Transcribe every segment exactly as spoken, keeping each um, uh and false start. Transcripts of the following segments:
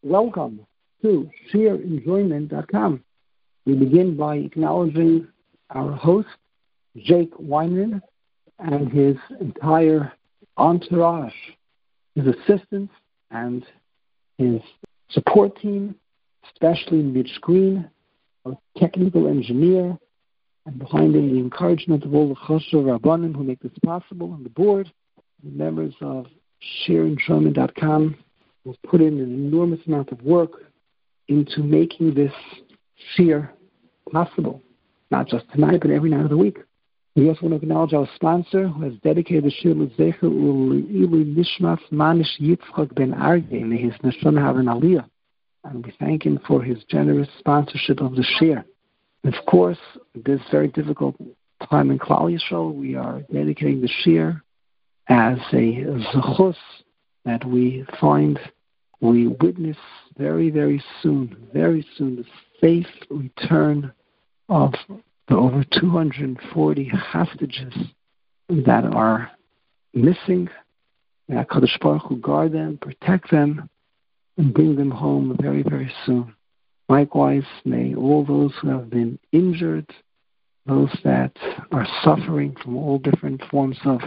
Welcome to share enjoyment dot com. We begin by acknowledging our host, Jake Weinman, and his entire entourage, his assistants and his support team, especially Mitch Green, our technical engineer, and behind him the encouragement of all the Choshev Rabbanim who make this possible, and the board, the members of share enjoyment dot com, who have put in an enormous amount of work into making this share possible, not just tonight, but every night of the week. We also want to acknowledge our sponsor, who has dedicated the shir l'zecher u'ili nishmas Manish Yitzchak ben Arge. May his neshama have an aliyah. And we thank him for his generous sponsorship of the shir. And of course, this very difficult time in Klal Yisrael, we are dedicating the shir as a zechus that we find we witness very, very soon, very soon, the safe return of the over two hundred forty hostages that are missing. May HaKadosh Baruch Hu guard them, protect them, and bring them home very, very soon. Likewise, may all those who have been injured, those that are suffering from all different forms of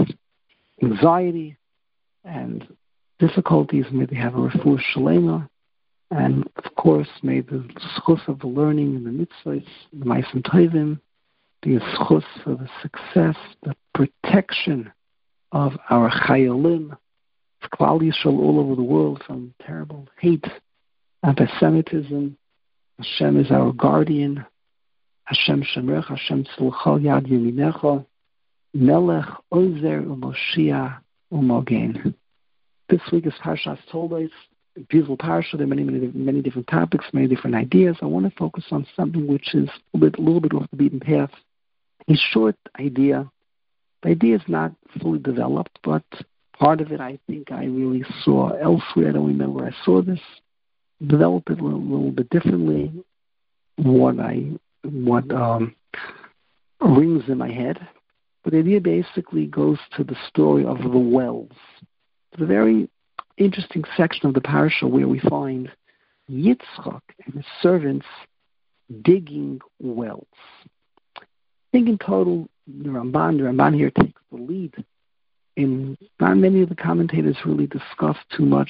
anxiety and difficulties, may they have a refuah shalema, and of course, may the schus of the learning and the mitzvahs, the ma'asim tovim, be a schus for the success, the protection of our chayolim, of Klal Yisrael all over the world from terrible hate, anti-Semitism. Hashem is our guardian. Hashem shemrech, Hashem tzilcha yad yeminecha, melech ozer u'moshiach u'mogen. This week is Parshas Toldos, a beautiful parsha. There are many, many, many different topics, many different ideas. I want to focus on something which is a little bit, a little bit off the beaten path. A short idea. The idea is not fully developed, but part of it I think I really saw elsewhere. I don't remember where I saw this. Develop it a little, little bit differently. What I what um, rings in my head. But the idea basically goes to the story of the wells. It's a very interesting section of the parasha where we find Yitzchak and his servants digging wells. I think in total, the Ramban, the Ramban here takes the lead. In not many of the commentators really discuss too much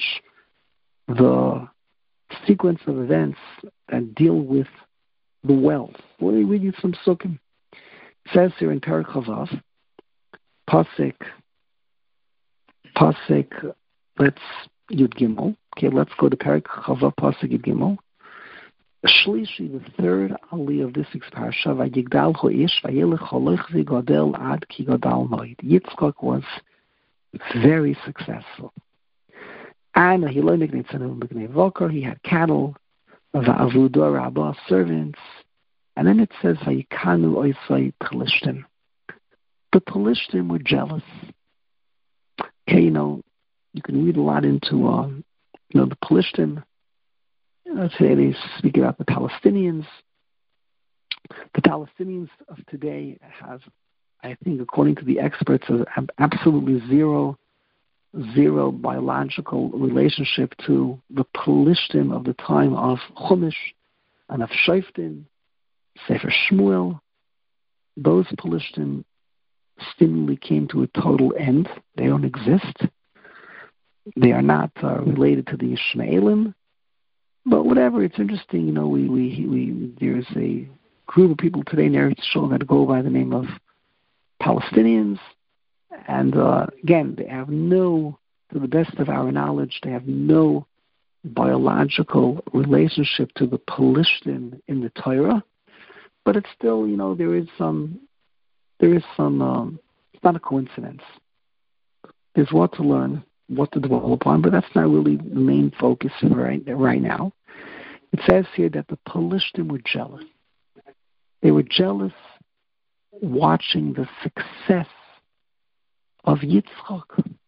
the sequence of events that deal with the wells. Let me read you some sukkim. It says here in Perek Chavav, Pasik, Pasik, let's Yud Gimel. Okay, let's go to Perek Chavav, Pasik Yud Gimel. Shlishi, the third Ali of this week's parasha, Vayigdal Ho'ish, Vayelech Holech V'Godel Ad Ki Godal Moed. Yitzchak was very successful. And he he had cattle, Va'avudo Rabbah, servants, and then it says Vayikanu Oisai Pelishtim. The Pelishtim were jealous. Okay, you know, you can read a lot into, um, you know, the Pelishtim. Let's say they speak about the Palestinians. The Palestinians of today have, I think, according to the experts, have absolutely zero, zero biological relationship to the Pelishtim of the time of Chumash and of Shoftim, Sefer Shmuel. Those Pelishtim seemingly came to a total end. They don't exist. They are not uh, related to the Ishmaelim. But whatever, it's interesting, you know, we, we, we there's a group of people today in Eretz Yisrael that go by the name of Palestinians, and uh, again, they have no, to the best of our knowledge, they have no biological relationship to the Pelishtim in the Torah, but it's still, you know, there is some, there is some, um, it's not a coincidence. There's what to learn, what to dwell upon, but that's not really the main focus right right now. It says here that the Pelishtim were jealous. They were jealous watching the success of Yitzchak.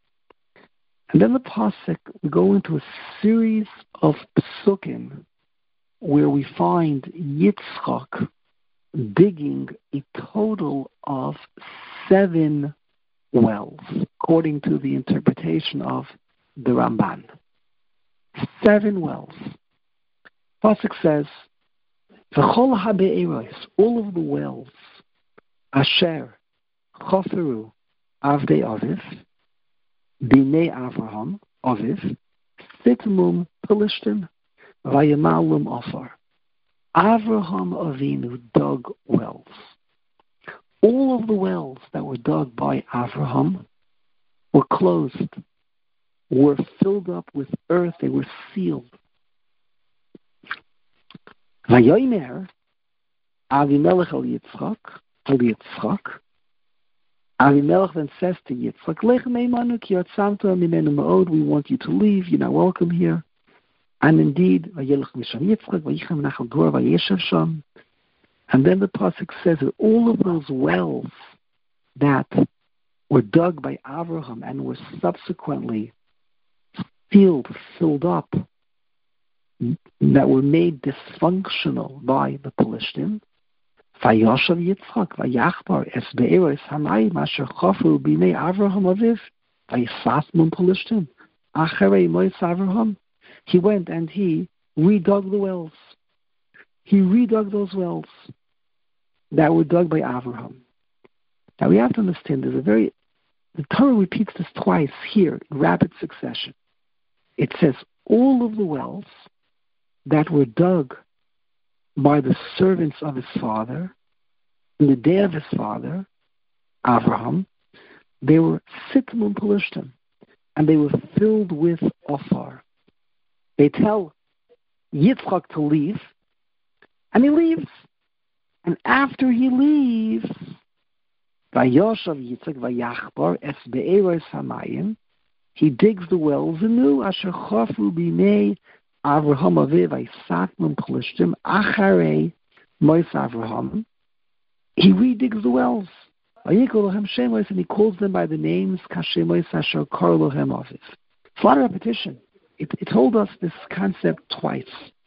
And then the pasuk, we go into a series of psukim where we find Yitzchak digging a total of seven wells, according to the interpretation of the Ramban. Seven wells. Pasuk says, V'chol ha'be'eros, all of the wells, asher choferu avdei aviv, b'nei Avraham, aviv, sitmum pelishtim, vayamalum afar. Avraham Avinu dug wells. All of the wells that were dug by Avraham were closed, were filled up with earth, they were sealed. Vayomer Avimelech al Yitzchak, al Yitzchak. Avimelech then says to Yitzchak, Lech meimanu ki yatzamta mimenu ma'od, we want you to leave, you're not welcome here. And indeed, Vayelech misham Yitzchak, vayichem nachal gor, vayeshev sham. And then the pasuk says that all of those wells that were dug by Avraham and were subsequently sealed, filled up, that were made dysfunctional by the Pelishtim, Vayoshav Yitzchak, Vayachbar, Es Be'eros Hamayim, Asher Chofu B'nei Avraham Aviv, Vayisasmum Pelishtim, Acharei Mois Avraham. He went and he redug the wells. He redug those wells that were dug by Avraham. Now we have to understand there's a very, the Torah repeats this twice here in rapid succession. It says all of the wells that were dug by the servants of his father in the day of his father, Avraham, they were sitmum pelishtim, and they were filled with ofar. They tell Yitzchak to leave, and he leaves. And after he leaves, Vayoshav Yitzchak vayachbar es be'eros hamayim, he digs the wells anew, asher chofu b'nei Avraham aviv vayisatmum pelishtim acharei mois Avraham. He redigs the wells. Vayikol lohem shemos, and he calls them by the names kashemois asher kar lohem aviv. It's a lot of repetition. It, it told us this concept twice.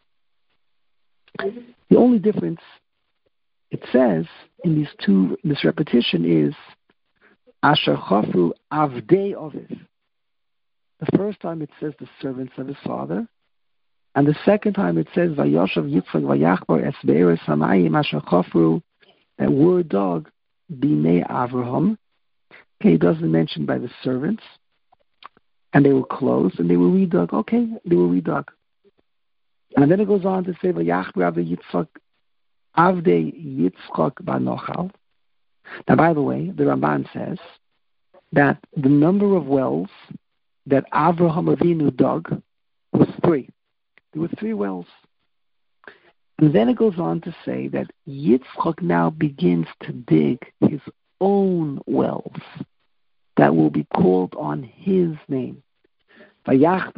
The only difference it says in these two, this repetition is Asher Chafu Avdei Aviv. The first time it says the servants of his father, and the second time it says Vayoshav Yitzchak Vayachbar Es Be'eros Hamayim Asher Chafu, that word dog B'nei Avraham. Okay, it doesn't mention by the servants. And they were closed, and they were redug. Okay, they were redug. And then it goes on to say, Vayachbar Avdei Yitzchak, Avdei Yitzchak Banochal. Now, by the way, the Ramban says that the number of wells that Avraham Avinu dug was three. There were three wells. And then it goes on to say that Yitzchak now begins to dig his own wells that will be called on his name. They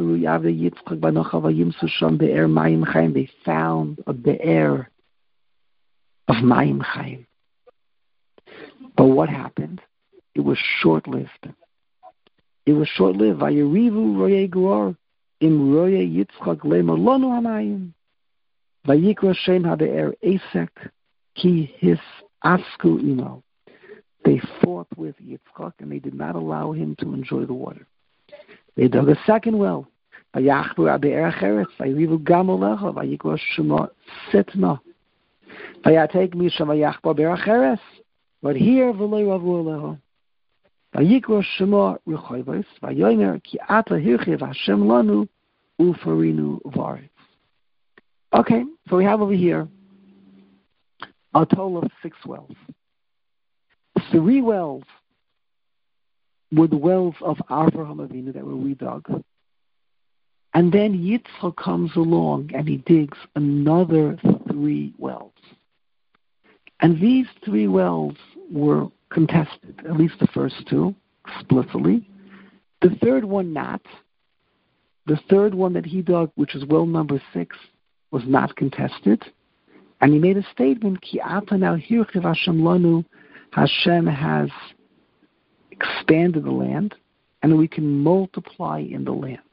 found a be'er of Mayim Chaim. But what happened? It was short-lived. It was short-lived. Vayirivu roye goror im roye Yitzchak lema lonu hamayim. Vayikra shem habe'er Esek ki his asku imo. They fought with Yitzchak, and they did not allow him to enjoy the water. They dug a second well. Vayachbu habe'er acheretz. Vayirivu gam olecha. Vayikra shema setna. Vayatek misham vayachbu habe'er acheretz. But here, v'lo ravu olecha. Vayikra shema rechoivos. Vayomer ki ata hirchiv Hashem lanu ufarinu varetz. Okay, so we have over here a total of six wells. Three wells were the wells of Avraham Avinu that were redug. And then Yitzchak comes along and he digs another three wells. And these three wells were contested, at least the first two, explicitly. The third one not. The third one that he dug, which is well number six, was not contested. And he made a statement, Ki ata now hirchiv Hashem lanu, Hashem has expanded the land, and we can multiply in the land.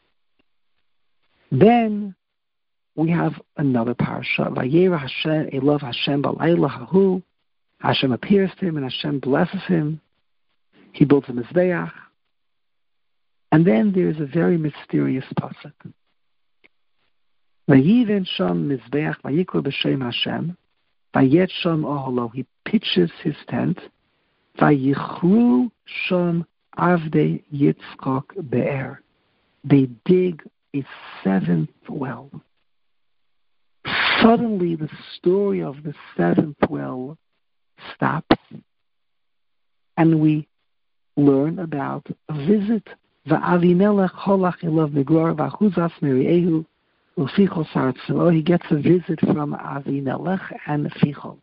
Then we have another parasha. Vayera Hashem elov Hashem b'layla hahu. Hashem appears to him, and Hashem blesses him. He builds a mizbeach. And then there's a very mysterious pasuk. Vayiven sham mizbeach vayikor b'shem Hashem. Vayet sham oholo. He pitches his tent. Vayichru sham avdei Yitzchak be'er. They dig a seventh well. Suddenly, the story of the seventh well stops, and we learn about a visit. Va'avimelech holach elav negror v'achuzas meriehu u'fichol sartzelo. He gets a visit from Avimelech and Fichol.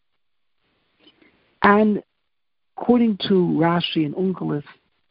And according to Rashi and Onkelos,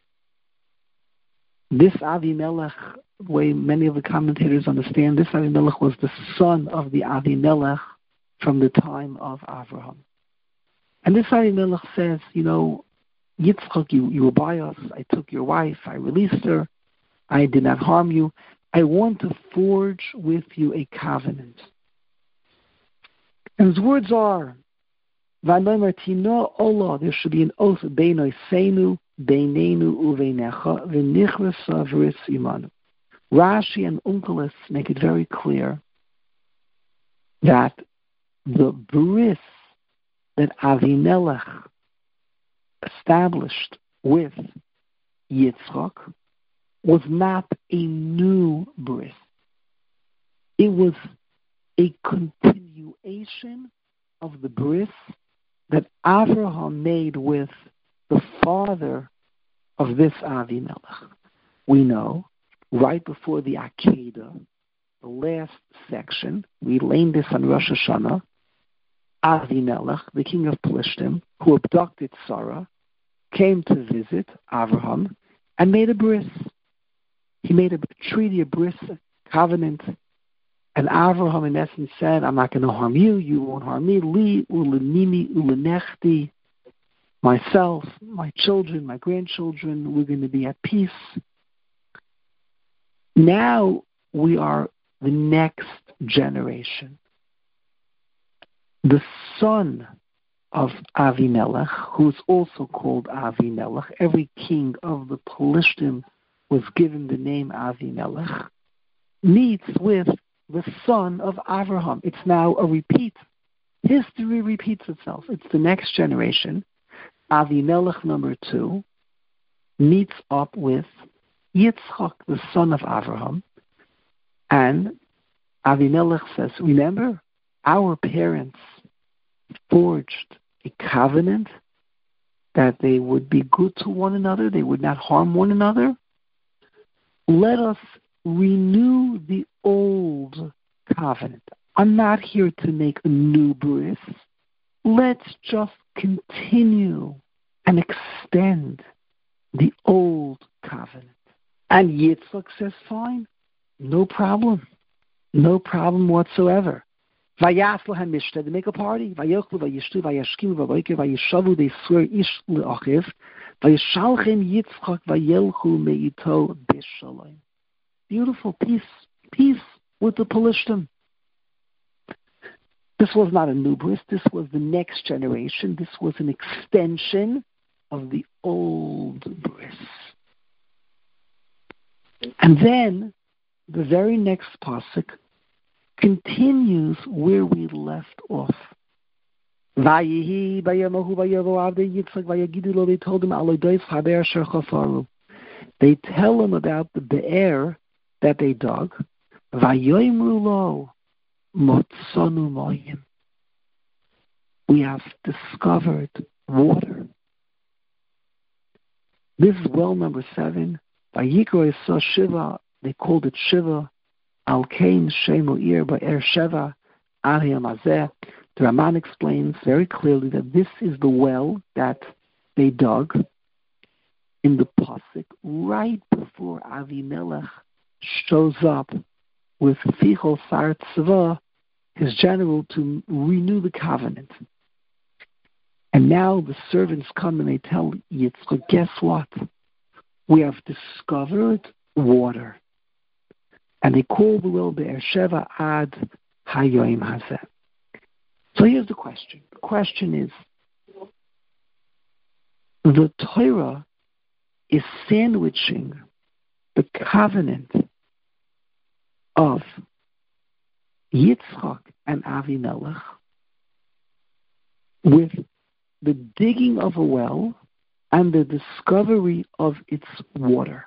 this Avimelech, the way many of the commentators understand, this Avimelech was the son of the Avimelech from the time of Avraham. And this Avimelech says, you know, Yitzchak, you, you were by us, I took your wife, I released her, I did not harm you, I want to forge with you a covenant. And his words are, V'anoimer Allah, there should be an oath, Beinoi Seinu, Beinenu Uveinecha, V'nichrasa V'ris Imanu. Rashi and Onkelos make it very clear that the bris that Avimelech established with Yitzchak was not a new bris. It was a continuation of the bris that Avraham made with the father of this Avimelech. We know, right before the Akedah, the last section, we learned this on Rosh Hashanah, Avimelech, the king of Plishtim, who abducted Sarah, came to visit Avraham and made a bris. He made a treaty, a bris, a covenant, and Avraham in essence said, I'm not going to harm you, you won't harm me, li ulenimi ulenechti, myself, my children, my grandchildren, we're going to be at peace. Now we are the next generation. The son of Avimelech, who is also called Avimelech, every king of the Plishtim was given the name Avimelech, meets with the son of Avraham. It's now a repeat. History repeats itself. It's the next generation. Avimelech number two meets up with Yitzchak, the son of Avraham, and Avimelech says, remember, our parents forged a covenant that they would be good to one another, they would not harm one another. Let us renew the old covenant. I'm not here to make a new bris. Let's just continue and extend the old covenant. And Yitzchak says, fine, no problem. No problem whatsoever. Vayas lahem mishta, they make a party. Vayochlu, vayishtu, vayashkimu, vavoike, vayishavu, they swear ish le'achiv. Vayishalchem Yitzchak, vayelchu me'ito bishalom. Beautiful peace, peace with the Pelishtim. This was not a new bris. This was the next generation. This was an extension of the old bris. And then the very next pasuk continues where we left off. Vayihi bayamahu vayavo avdei Yitzchak vayagidu lo. They told him alodois haber asher chafaru. They tell him about the be'er that they dug. Vayoimru lo motzanu mayim. We have discovered water. This is well number seven. Vayikro Yisah Shiva. They called it Shiva. Al Kain Shemu Ir Ba'er Sheva Ahiyam Azeh. The Raman explains very clearly that this is the well that they dug in the pasuk right before Avimelech shows up with Fichol Sar Tzva, his general, to renew the covenant. And now the servants come and they tell Yitzchak, guess what? We have discovered water. And they call the well Be'er Sheva Ad Hayoim Hazeh. So here's the question. The question is, the Torah is sandwiching the covenant of Yitzchak and Avimelech with the digging of a well and the discovery of its water.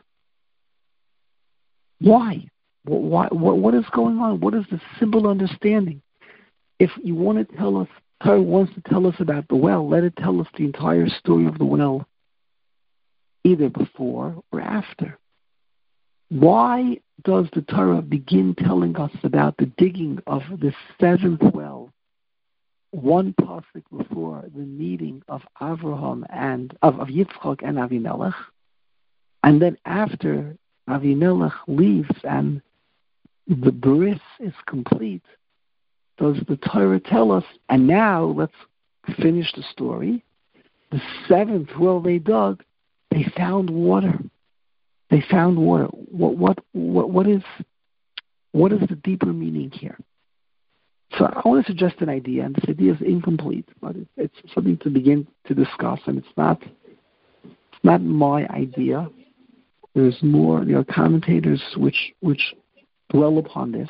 Why? Why? What, what is going on? What is the simple understanding? If you want to tell us, Torah wants to tell us about the well, let it tell us the entire story of the well, either before or after. Why does the Torah begin telling us about the digging of the seventh well, one pasuk before the meeting of Avraham and of, of Yitzchak and Avimelech, and then after Avimelech leaves and the bris is complete? Does the Torah tell us, and now let's finish the story, the seventh well they dug, they found water. They found water. What what what what is what is the deeper meaning here? So I want to suggest an idea, and this idea is incomplete, but it, it's something to begin to discuss, and it's not it's not my idea. There's more. There are commentators which which dwell upon this.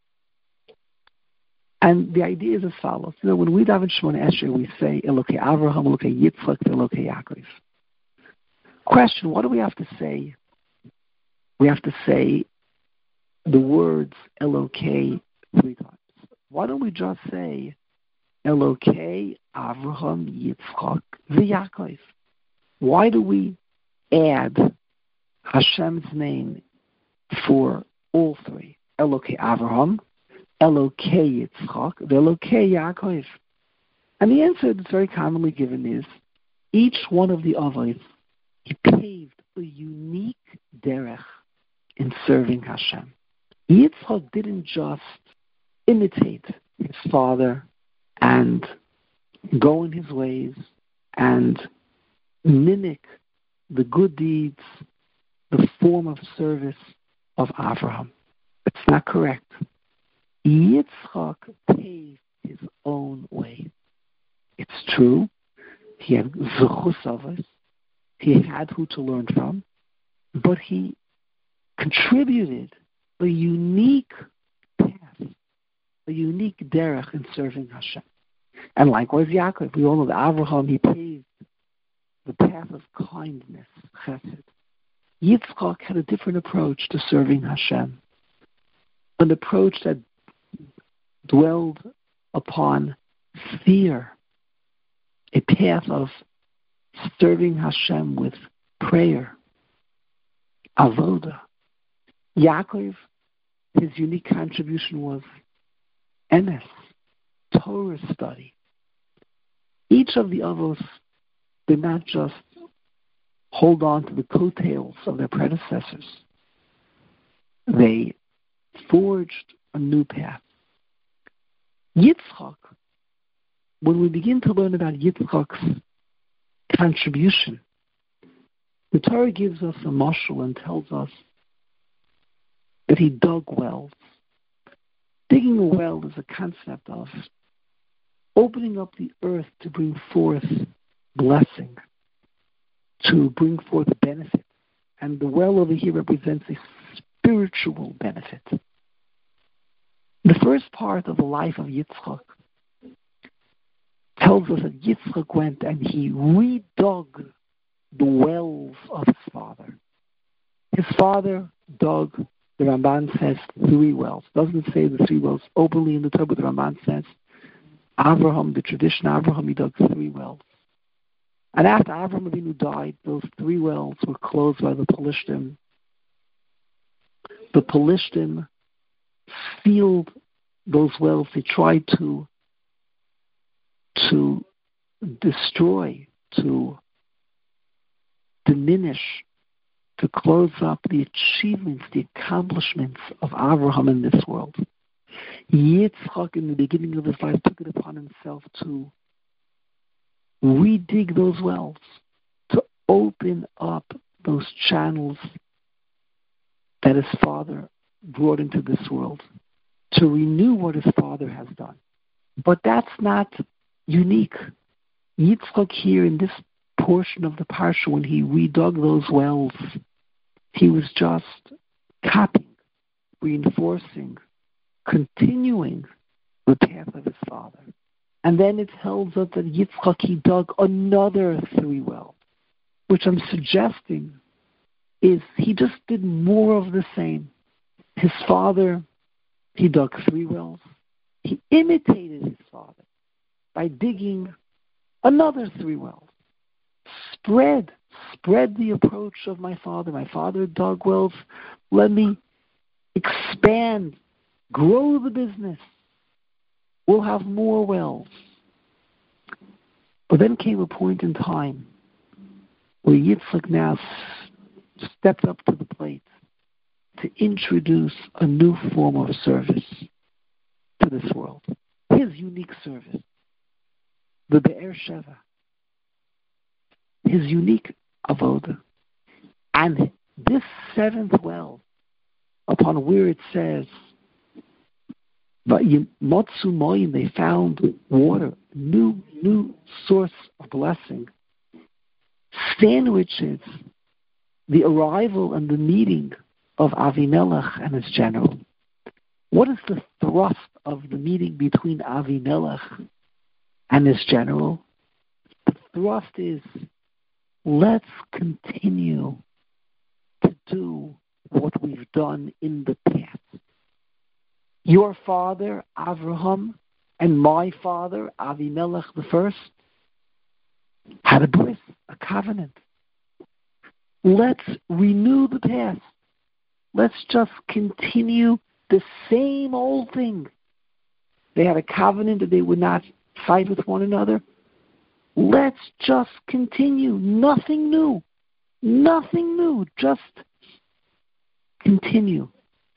And the idea is as follows. You know, when we daven Shemona Esrei, we say, Elokei Avraham, Elokei Yitzchak, Elokei Yaakov. Question, what do we have to say? We have to say the words Elokei three times. Why don't we just say Elokei Avraham, Yitzchak, Yaakov? Why do we add Hashem's name for all three? Elokei Avraham, Elokei Yitzchak, Elokei Yaakov. And the answer that's very commonly given is each one of the Avos, he paved a unique derech in serving Hashem. Yitzchak didn't just imitate his father and go in his ways and mimic the good deeds, the form of service of Avraham. It's not correct. Yitzchak paved his own way. It's true. He had zechus avos. He had who to learn from, but he contributed a unique path, a unique derech in serving Hashem. And likewise, Yaakov, we all know that Avraham, he paved the path of kindness, chesed. Yitzchak had a different approach to serving Hashem, an approach that dwelled upon fear, a path of serving Hashem with prayer, avoda. Yaakov, his unique contribution was emes, Torah study. Each of the avos did not just hold on to the coattails of their predecessors. They forged a new path. Yitzchak, when we begin to learn about Yitzchak's contribution, the Torah gives us a mashal and tells us that he dug wells. Digging a well is a concept of opening up the earth to bring forth blessing, to bring forth benefit. And the well over here represents a spiritual benefit. The first part of the life of Yitzchak tells us that Yitzchak went and he redug the wells of his father. His father dug, the Ramban says, three wells. Doesn't say the three wells openly in the Torah, but the Ramban says Avraham, the tradition of Avraham, he dug three wells. And after Avraham Avinu died, those three wells were closed by the Pelishtim. The Pelishtim sealed those wells. They tried to to destroy, to diminish, to close up the achievements, the accomplishments of Avraham in this world. Yitzchak, in the beginning of his life, took it upon himself to redig those wells, to open up those channels that his father brought into this world, to renew what his father has done. But that's not unique. Yitzchak here in this portion of the parsha, when he redug those wells, he was just copying, reinforcing, continuing the path of his father. And then it tells us that Yitzchak, he dug another three wells, which I'm suggesting is he just did more of the same. His father, he dug three wells. He imitated his father by digging another three wells. Spread, spread the approach of my father. My father dug wells. Let me expand, grow the business. We'll have more wells. But then came a point in time where Yitzchak now stepped up to the plate to introduce a new form of service to this world. His unique service, the Be'er Sheva, his unique avoda. And this seventh well, upon where it says, but Motsu Moyim, they found water, new, new source of blessing, sandwiches the arrival and the meeting of Avimelech and his general. What is the thrust of the meeting between Avimelech and his general? The thrust is, let's continue to do what we've done in the past. Your father, Avraham, and my father, Avimelech the first, had a bris, a covenant. Let's renew the past. Let's just continue the same old thing. They had a covenant that they would not fight with one another. Let's just continue. Nothing new. Nothing new. Just continue.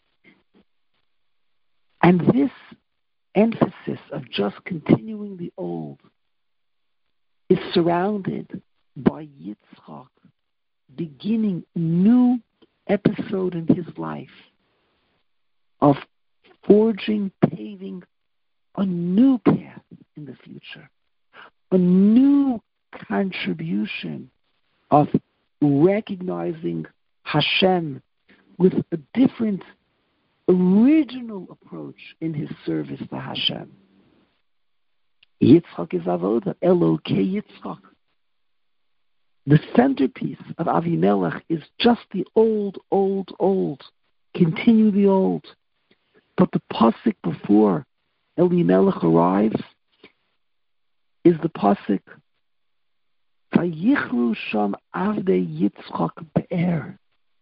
And this emphasis of just continuing the old is surrounded by Yitzchak beginning a new episode in his life of forging, paving a new path in the future, a new contribution of recognizing Hashem with a different original approach in his service to Hashem. Yitzchak is avoda, Elokei Yitzchak. The centerpiece of Avimelech is just the old, old, old. Continue the old. But the pasuk before Elimelech arrives is the pasuk Vayichlu Sham Avdei Yitzchak Be'er.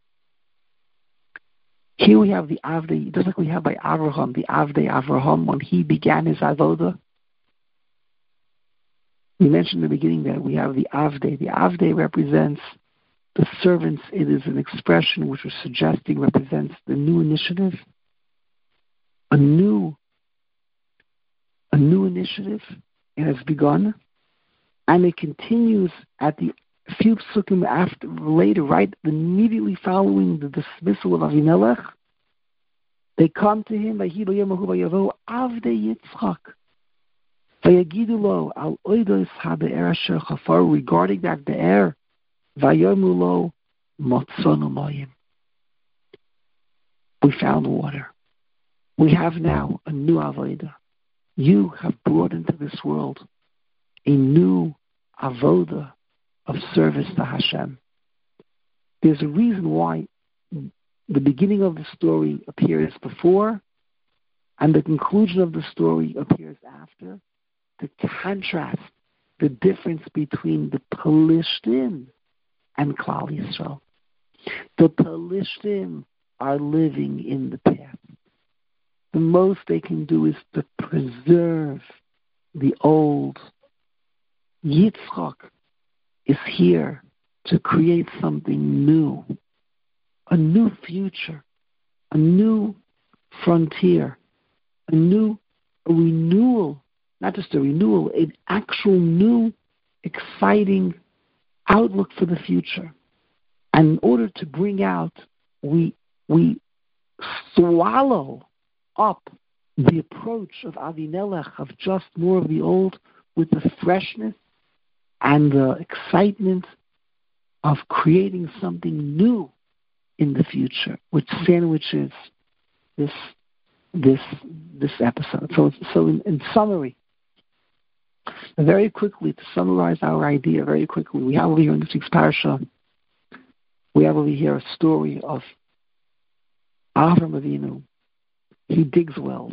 Here we have the Avdei, just like we have by Avraham, the Avdei Avraham, when he began his avoda. We mentioned in the beginning that we have the Avdei. The Avdei represents the servants. It is an expression which we're suggesting represents the new initiative, a new, a new initiative. It has begun, and it continues at the few psukim after later, right immediately following the dismissal of Avimelech. They come to him, Avdei Yitzchak. Vayagidu al oidos habe'er asher chafar, regarding that be'er, vayomu lo motzonu mayim. We found water. We have now a new avoda. You have brought into this world a new avoda of service to Hashem. There's a reason why the beginning of the story appears before and the conclusion of the story appears after, to contrast the difference between the Pelishtim and Klal Yisrael. The Pelishtim are living in the past. The most they can do is to preserve the old. Yitzchak is here to create something new, a new future, a new frontier, a new a renewal. Not just a renewal, an actual new, exciting outlook for the future. And in order to bring out, we we swallow up the approach of Avimelech of just more of the old with the freshness and the excitement of creating something new in the future, which sandwiches this this this episode. So, so in, in summary, very quickly, to summarize our idea very quickly, we have over here in this week's parasha, we have over here a story of Avram Avinu. He digs wells.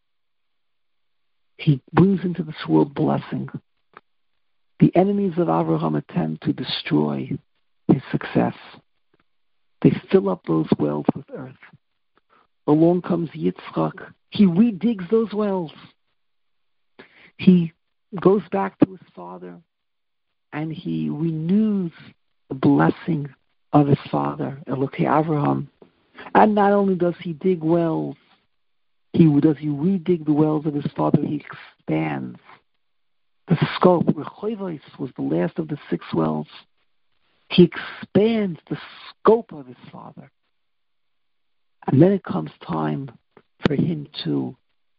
He brings into this world blessing. The enemies of Avraham attempt to destroy his success. They fill up those wells with earth. Along comes Yitzchak. He redigs those wells. He goes back to his father and he renews the blessing of his father, Elokei Avraham. And not only does he dig wells, he does he redig the wells of his father, he expands the scope. Rechoivos was the last of the six wells. He expands the scope of his father. And then it comes time for him to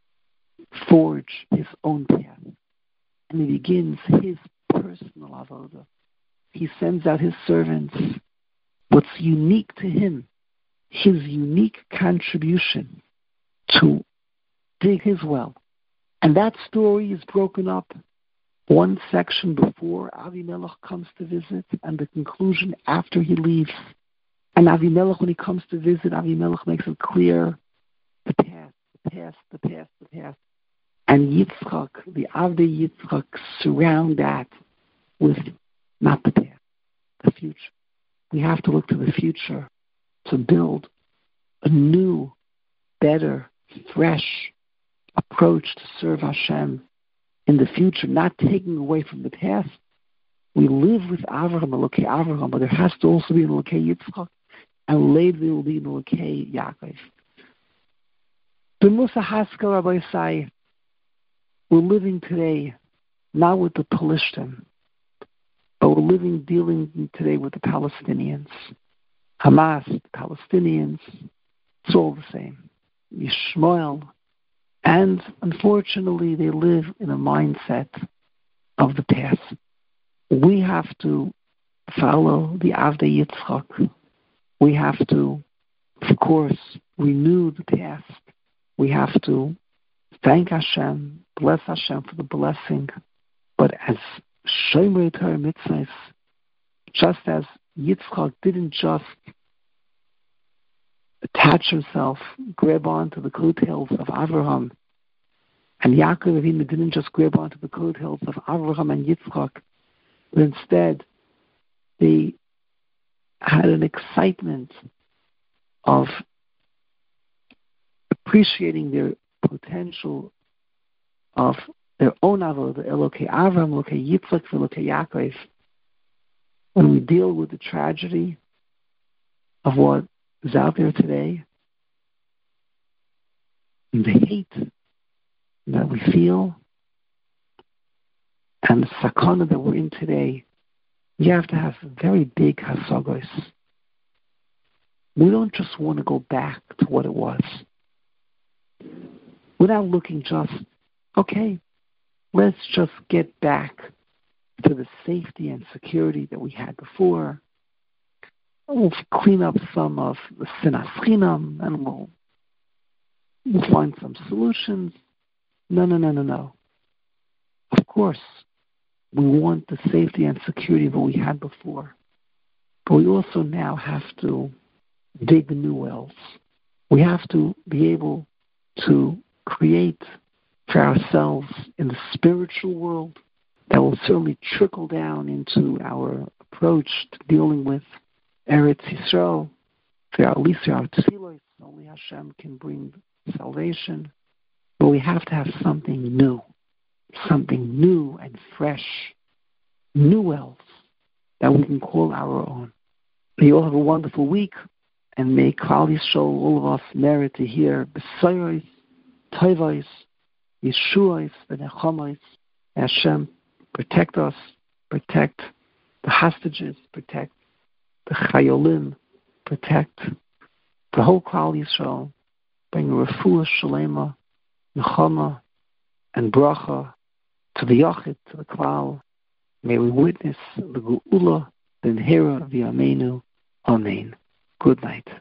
forge his own path. And he begins his personal avodah. He sends out his servants. What's unique to him, his unique contribution to dig his well. And that story is broken up one section before Avimelech comes to visit and the conclusion after he leaves. And Avimelech, when he comes to visit, Avimelech makes it clear the past, the past, the past, the past. And Yitzchak, the Avdei Yitzchak, surround that with not the past, the future. We have to look to the future to build a new, better, fresh approach to serve Hashem in the future, not taking away from the past. We live with Avraham, Elokei Avraham, but there has to also be an Elokei Yitzchak, and later there will be an Elokei Yaakov. The Musa Haskell, Rabbi Isai, we're living today not with the Palestinians, but we're living, dealing today with the Palestinians. Hamas, the Palestinians, it's all the same. Yishmael. And unfortunately, they live in a mindset of the past. We have to follow the Avdei Yitzchak. We have to, of course, renew the past. We have to thank Hashem, bless Hashem for the blessing. But as Shomerei Torah Mitzvahs, just as Yitzchak didn't just attach himself, grab onto the coattails of Avraham, and Yaakov Avinu didn't just grab onto the coattails of Avraham and Yitzchak, but instead they had an excitement of appreciating their potential of their own avodah, Elokei Avraham, Elokei Yitzchak, Elokei Yaakov. When we deal with the tragedy of what is out there today, and the hate that we feel, and the sakana that we're in today, you have to have very big hasagos. We don't just want to go back to what it was. We're not looking just, okay, let's just get back to the safety and security that we had before. We'll clean up some of the sinas chinam, and we'll, we'll find some solutions. No, no, no, no, no. Of course, we want the safety and security that we had before. But we also now have to dig the new wells. We have to be able to create for ourselves in the spiritual world that will certainly trickle down into our approach to dealing with Eretz Yisrael, for at least our tefillos. Only Hashem can bring salvation. But we have to have something new, something new and fresh, new wells that we can call our own. May you all have a wonderful week, and may Klal Yisrael, all of us, merit to hear B'sayros, Tovos, Yeshuos, V'nechamos. Hashem, protect us, protect the hostages, protect the Chayolim, protect the whole Klal Yisrael, bring a refuah shalema, nechama, and bracha to the Yachid, to the Klal. May we witness the Geula, the Inhera of Yameinu. Amen. Good night.